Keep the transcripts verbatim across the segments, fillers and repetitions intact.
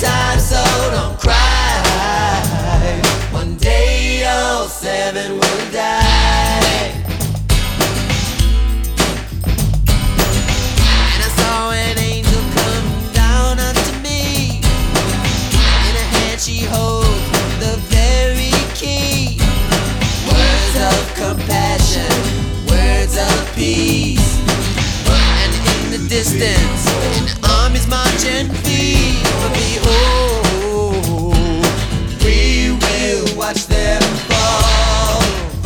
time, so don't cry. One day all seven will die. And I saw an angel come down unto me. In her hand she holds the very key. Words of compassion, words of peace. And in the distance, an army's marching feet. But behold, we will watch them fall.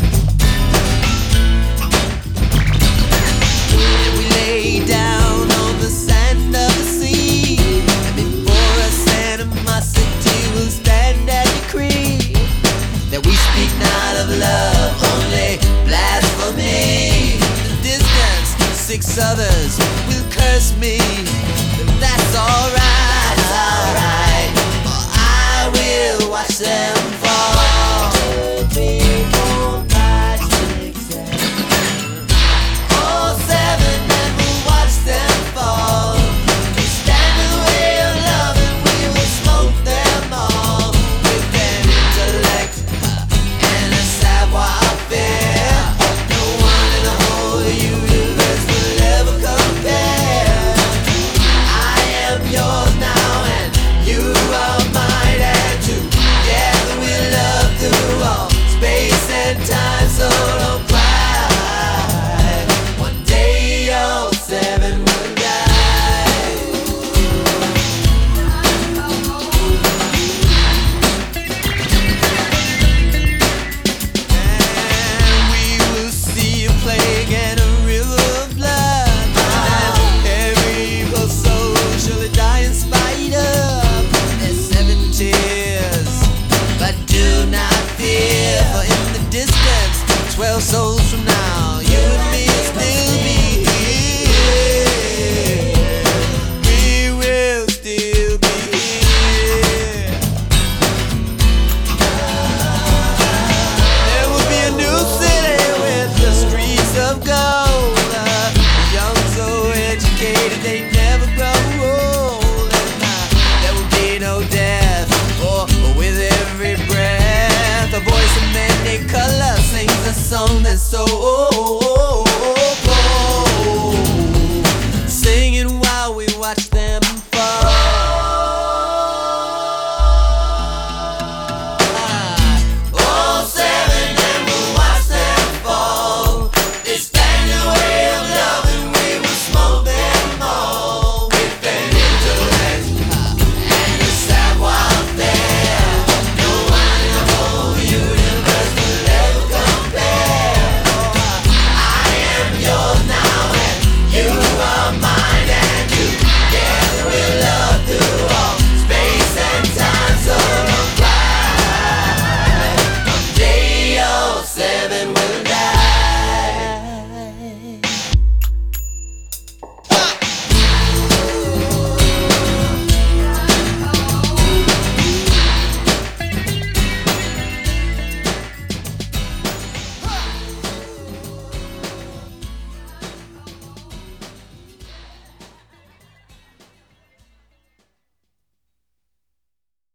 And we lay down on the sand of the sea. And before us animosity will stand and decree that we speak not of love, only blasphemy. In the distance, six others will curse me. But that's alright, that's alright, for I will watch them fall. Three, four, five, six, seven. All seven, and we'll watch them fall. We stand in the way of love and we will smoke them all. With an intellect and a savoir-faire, no one in the whole universe will ever compare. I am yours now and you are mine, and together we love through all space and time, so don't cry. One day all seven will die. And we will see a plague and a river of blood. And every evil soul surely die in spite of their seven tears. But do not fear, for in the distance, twelve souls from now, you and me will still be here. We will still be here. There will be a new city with the streets of gold. Uh, the young so educated they never grow old. And uh, there will be no death, for with every breath a voice of many colors sings a song that's so old.